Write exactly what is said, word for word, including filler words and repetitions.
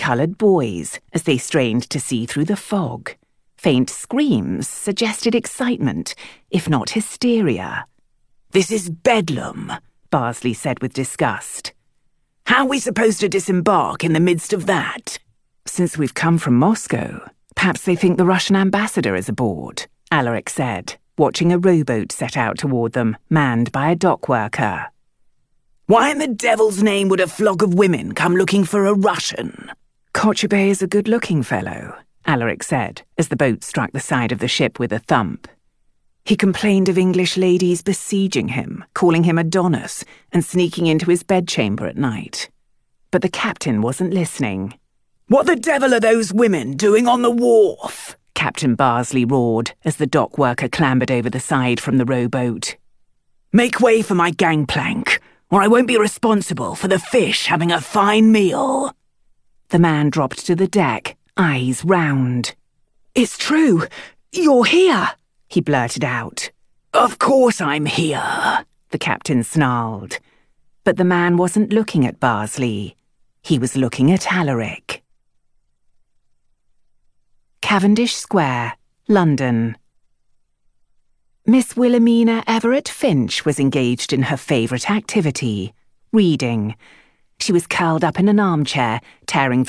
coloured boys as they strained to see through the fog. Faint screams suggested excitement, if not hysteria. "This is bedlam," Bardsley said with disgust. "How are we supposed to disembark in the midst of that?" "Since we've come from Moscow, perhaps they think the Russian ambassador is aboard," Alaric said, watching a rowboat set out toward them, manned by a dock worker. "Why in the devil's name would a flock of women come looking for a Russian?" "Kochubey is a good-looking fellow," Alaric said, as the boat struck the side of the ship with a thump. He complained of English ladies besieging him, calling him Adonis, and sneaking into his bedchamber at night. But the captain wasn't listening. "What the devil are those women doing on the wharf?" Captain Bardsley roared as the dock worker clambered over the side from the rowboat. "Make way for my gangplank, or I won't be responsible for the fish having a fine meal." The man dropped to the deck, eyes round. "It's true! You're here!" he blurted out. "Of course I'm here," the captain snarled. But the man wasn't looking at Bardsley. He was looking at Alaric. Cavendish Square, London. Miss Wilhelmina Everett Finch was engaged in her favourite activity, reading. She was curled up in an armchair, tearing